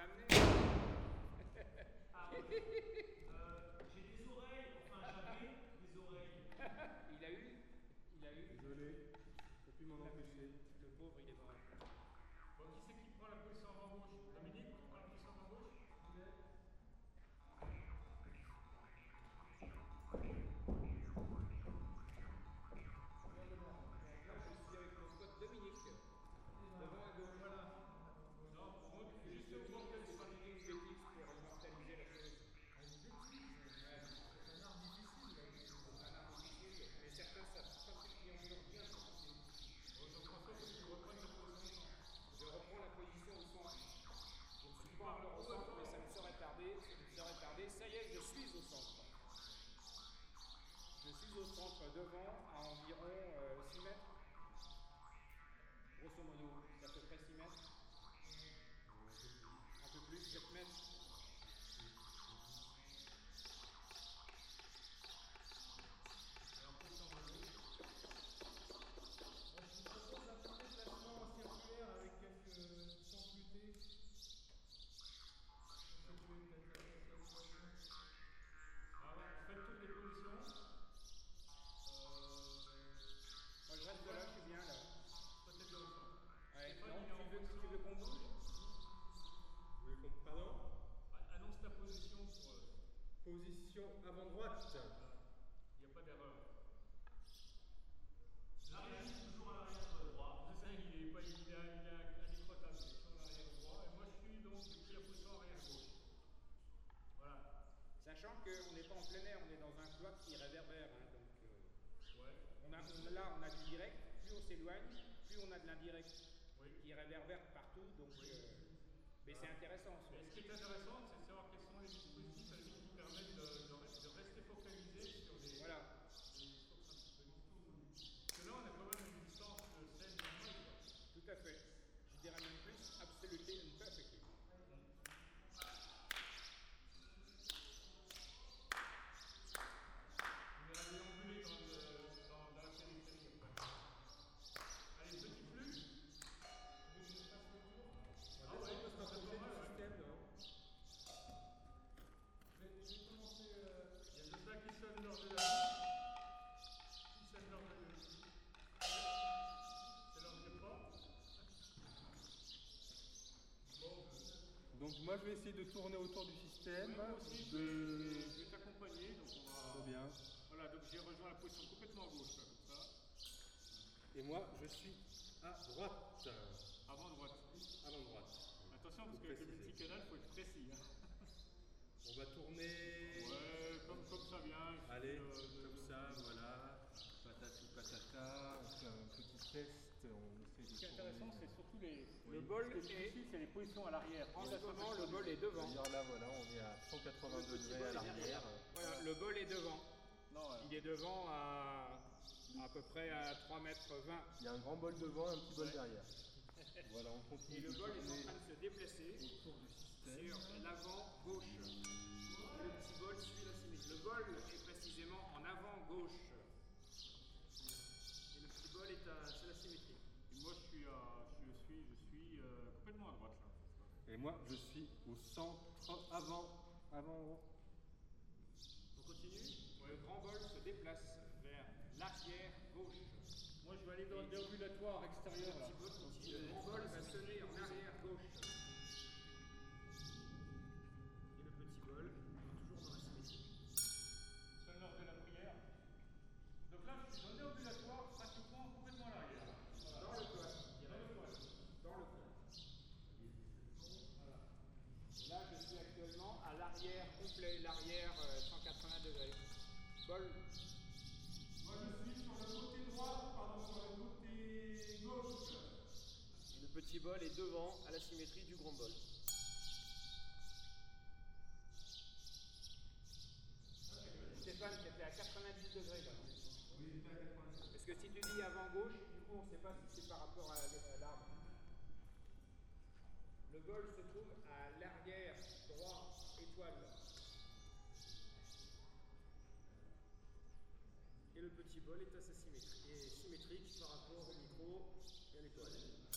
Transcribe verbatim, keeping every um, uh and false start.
pas amené. Ah oui. euh, J'ai des oreilles, enfin j'avais des oreilles. Il a eu Il a eu Désolé, je peux plus m'en empêcher. Le pauvre, il est mort. Bon, qui c'est qui prend la position avant gauche? Dominique, tu prends la position avant gauche? Là, je suis avec mon pote Dominique. Devant à gauche. Voilà. Non, moi, juste au moment qu'elle sera une bêtise pour immortaliser la chose. C'est un art difficile. C'est un art difficile, mais certains savent particulièrement bien. Bon, Jean-François, faut que tu reprennes la position. Je reprends la position au centre. Je ne suis pas encore au centre, mais ça me serait tardé. Ça me serait tardé. Ça y est, je suis au centre. Je suis au centre devant à environ euh, six mètres. Grosso modo, c'est à peu près six mètres. Un peu plus, sept mètres. Et en position avant gauche. Je vous propose un petit déplacement circulaire avec quelques sens mutés. Ah ouais, faites toutes les positions. Moi je reste de là, je suis bien là. Toi, t'es bien au centre. Ouais, Stéphane, non, il est en tu veux, position. tu veux qu'on bouge? Vous voulez qu'on... Pardon? Ah, annonce ta position pour. Euh, Position avant droite. Il n'y a pas d'erreur. L'arrière, toujours à l'arrière droit. C'est ça, il est pas il a, il a indécrottable, il est sur l'arrière droit. Et moi, je suis donc, j'ai pris la position arrière gauche. Voilà. Sachant qu'on n'est pas en plein air, on est dans un cloître qui réverbère. Hein, donc, euh, Ouais. on a, on, là, on a du direct. Plus on s'éloigne, plus on a de l'indirect Oui. qui réverbère partout. Donc, euh, mais c'est intéressant. Ça. Mais ce qui est intéressant, c'est de savoir quels sont les dispositifs qui permettent de, de, de rester focalisé sur les, Voilà. les sources un petit peu. Parce que là, on a quand même une distance de seize minutes. Tout à fait. Je dirais même plus, absolutely and perfectly. On ira déambuler dans, le, dans, dans la périphérie. Allez, petit flux. Ah ouais, on peut se rapprocher du système, non? Je vais, je vais commencer. Euh... Il y a deux sacs qui sonnent lors de la vie. Qui sonnent lors de la vie. C'est l'heure de pas. Bon. Donc moi je vais essayer de tourner autour du système. Oui, moi aussi, je de... vais, je vais t'accompagner. Donc on va. Très bien. Voilà, donc j'ai rejoint la position complètement à gauche, là, comme ça. Et moi je suis à droite. Avant droite. Avant droite. Attention, parce Faut qu'avec le préciser. multicanal, il faut être précis. Hein. On va tourner. Ouais, comme, comme ça vient. Allez, euh, de- comme ça, voilà. Patati patata. On fait un petit test. On essaie de Ce qui est tourner. intéressant, c'est surtout les. Le oui, bol ce qui est est- difficile, c'est les positions à l'arrière. En ce moment, le bol est devant. C'est-à-dire là, voilà, on est à cent quatre-vingts Le petit degrés bol à est l'arrière. derrière. Voilà, le bol est devant. Non, euh, Il est devant à à peu près à trois mètres vingt. Il y a un grand bol devant et un petit bol derrière. Voilà, on continue. Et le de bol est en tourner train de se déplacer autour du système. sur l'avant gauche. Et le petit bol suit la symétrie. Le bol est précisément en avant gauche. Et le petit bol est à, c'est la symétrie. et moi, je suis, à, je suis, je suis euh, complètement à droite là. Et moi, je suis au centre avant. Avant. On continue. Le grand bol se déplace vers l'arrière gauche. Moi, je vais aller dans le déambulatoire extérieur là. Le petit bol continue. Le grand bol va sonner en arrière gauche. Et le petit bol est toujours dans la symétrie. C'est l'heure de la prière. Donc là, je suis dans le déambulatoire, pratiquement complètement à l'arrière. Voilà. Dans le cloître. Dans le cloître. Dans le cloître. Là, je suis actuellement à l'arrière complet, l'arrière euh, cent quatre-vingts degrés. Bol. Moi, je suis sur le côté droit, pardon, sur le côté gauche. Le petit bol est devant, à la symétrie du grand bol. Stéphane, c'était à quatre-vingt-dix degrés là. Oui, j'étais à quatre-vingt-dix. Parce que si tu dis avant gauche, du coup on ne sait pas si c'est par rapport à à l'arbre. Le bol se trouve à l'arrière droit étoile. Et le petit bol est à sa symétrie, est symétrique par rapport au micro et à l'étoile.